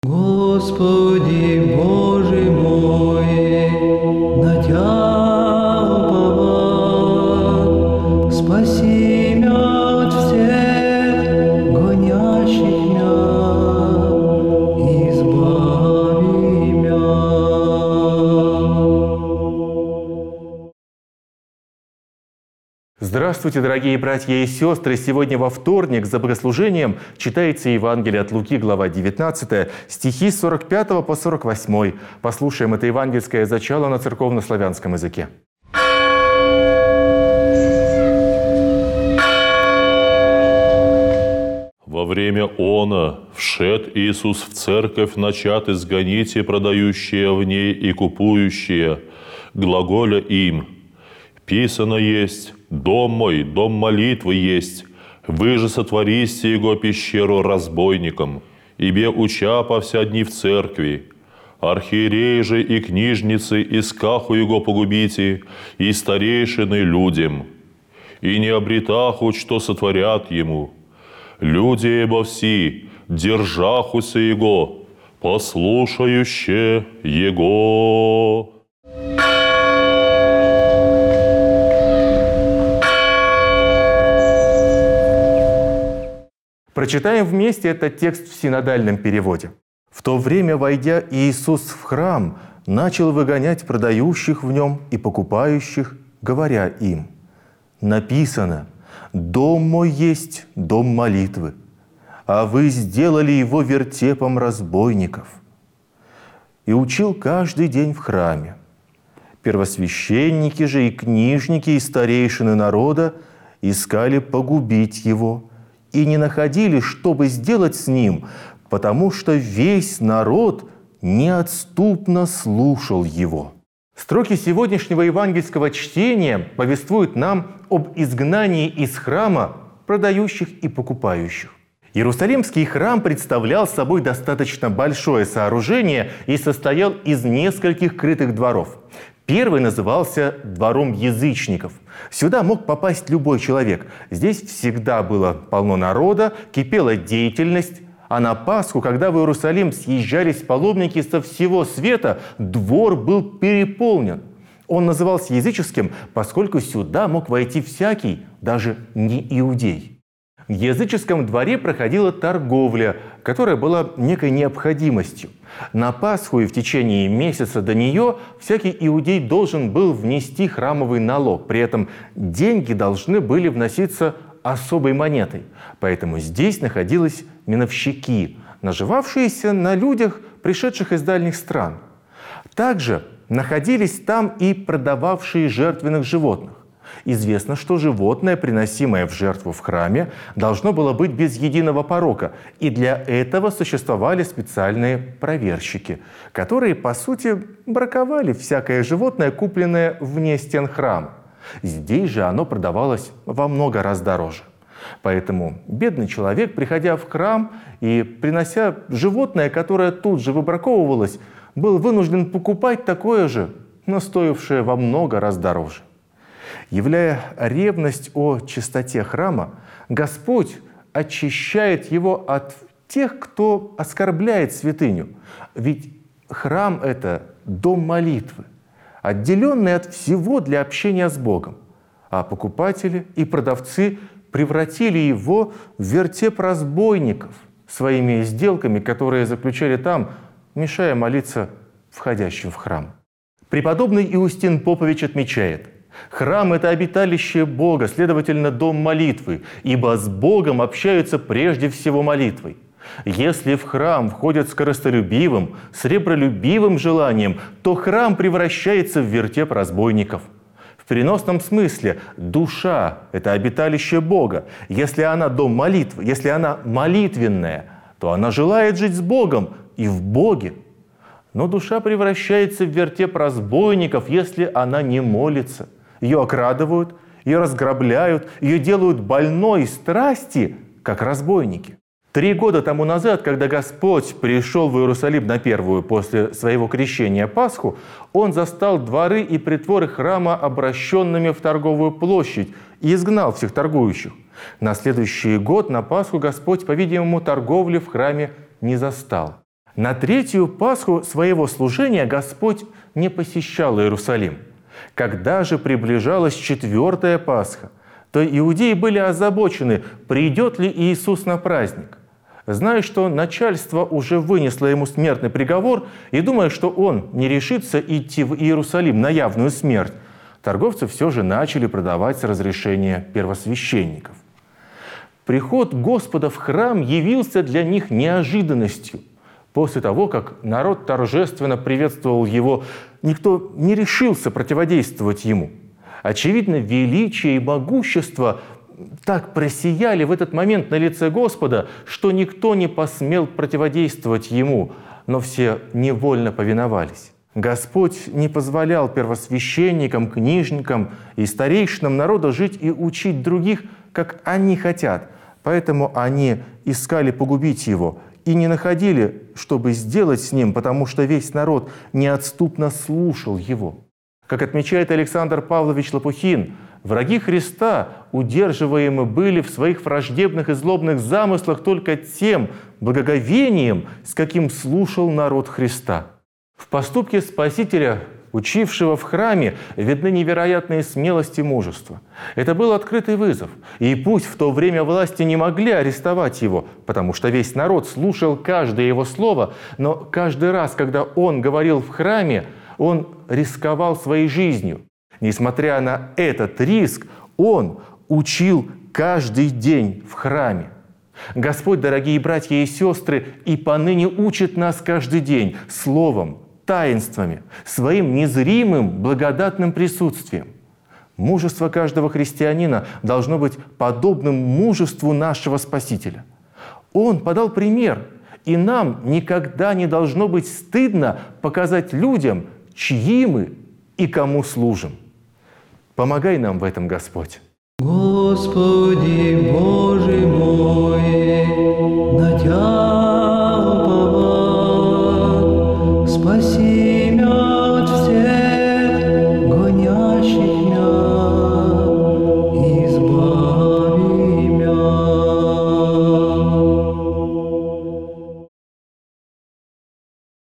Господи Боже мой, на Тя уповать, спаси мя от всех гонящих мя, избави мя. Здравствуйте, дорогие братья и сестры! Сегодня во вторник за богослужением читается Евангелие от Луки, глава 19, стихи с 45 по 48. Послушаем это евангельское зачало на церковно-славянском языке. Во время она вшед Иисус в церковь, начат изгоните продающие в ней и купующие, глаголя им: «Писано есть, дом мой, дом молитвы есть, вы же сотвористе его пещеру разбойникам, ибе уча по вся дни в церкви. Архиереи же и книжницы искаху его погубите, и старейшины людям, и не обретаху, что сотворят ему. Люди ебо все, держахуся его, послушающе его». Прочитаем вместе этот текст в синодальном переводе. «В то время, войдя Иисус в храм, начал выгонять продающих в нем и покупающих, говоря им: написано: «Дом мой есть дом молитвы, а вы сделали его вертепом разбойников». И учил каждый день в храме. Первосвященники же и книжники и старейшины народа искали погубить его, и не находили, чтобы сделать с ним, потому что весь народ неотступно слушал его». Строки сегодняшнего евангельского чтения повествуют нам об изгнании из храма продающих и покупающих. Иерусалимский храм представлял собой достаточно большое сооружение и состоял из нескольких крытых дворов. Первый назывался двором язычников. Сюда мог попасть любой человек. Здесь всегда было полно народа, кипела деятельность. А на Пасху, когда в Иерусалим съезжались паломники со всего света, двор был переполнен. Он назывался языческим, поскольку сюда мог войти всякий, даже не иудей. В языческом дворе проходила торговля, которая была некой необходимостью. На Пасху и в течение месяца до нее всякий иудей должен был внести храмовый налог. При этом деньги должны были вноситься особой монетой. Поэтому здесь находились миновщики, наживавшиеся на людях, пришедших из дальних стран. Также находились там и продававшие жертвенных животных. Известно, что животное, приносимое в жертву в храме, должно было быть без единого порока. И для этого существовали специальные проверщики, которые, по сути, браковали всякое животное, купленное вне стен храма. Здесь же оно продавалось во много раз дороже. Поэтому бедный человек, приходя в храм и принося животное, которое тут же выбраковывалось, был вынужден покупать такое же, но стоившее во много раз дороже. Являя ревность о чистоте храма, Господь очищает его от тех, кто оскорбляет святыню. Ведь храм – это дом молитвы, отделенный от всего для общения с Богом. А покупатели и продавцы превратили его в вертеп разбойников своими сделками, которые заключали там, мешая молиться входящим в храм. Преподобный Иустин Попович отмечает: храм – это обиталище Бога, следовательно, дом молитвы, ибо с Богом общаются прежде всего молитвой. Если в храм входят с корыстолюбивым, сребролюбивым желанием, то храм превращается в вертеп разбойников. В переносном смысле душа – это обиталище Бога. Если она дом молитвы, если она молитвенная, то она желает жить с Богом и в Боге. Но душа превращается в вертеп разбойников, если она не молится. Ее окрадывают, ее разграбляют, ее делают больной страсти, как разбойники. 3 года тому назад, когда Господь пришел в Иерусалим на первую после своего крещения Пасху, Он застал дворы и притворы храма обращенными в торговую площадь и изгнал всех торгующих. На следующий год, на Пасху, Господь, по-видимому, торговли в храме не застал. На третью Пасху своего служения Господь не посещал Иерусалим. Когда же приближалась четвертая Пасха, то иудеи были озабочены, придет ли Иисус на праздник. Зная, что начальство уже вынесло ему смертный приговор, и думая, что он не решится идти в Иерусалим на явную смерть, торговцы все же начали продавать с разрешения первосвященников. Приход Господа в храм явился для них неожиданностью. После того, как народ торжественно приветствовал его, никто не решился противодействовать ему. Очевидно, величие и могущество так просияли в этот момент на лице Господа, что никто не посмел противодействовать ему, но все невольно повиновались. Господь не позволял первосвященникам, книжникам и старейшинам народа жить и учить других, как они хотят. Поэтому они искали погубить его и не находили, чтобы сделать с ним, потому что весь народ неотступно слушал его. Как отмечает Александр Павлович Лопухин, враги Христа удерживаемы были в своих враждебных и злобных замыслах только тем благоговением, с каким слушал народ Христа. В поступке Спасителя, учившего в храме, видны невероятные смелость и мужество. Это был открытый вызов. И пусть в то время власти не могли арестовать его, потому что весь народ слушал каждое его слово, но каждый раз, когда он говорил в храме, он рисковал своей жизнью. Несмотря на этот риск, он учил каждый день в храме. Господь, дорогие братья и сестры, и поныне учит нас каждый день словом, таинствами, своим незримым благодатным присутствием. Мужество каждого христианина должно быть подобным мужеству нашего Спасителя. Он подал пример, и нам никогда не должно быть стыдно показать людям, чьи мы и кому служим. Помогай нам в этом, Господь. Господи Боже мой, на Тя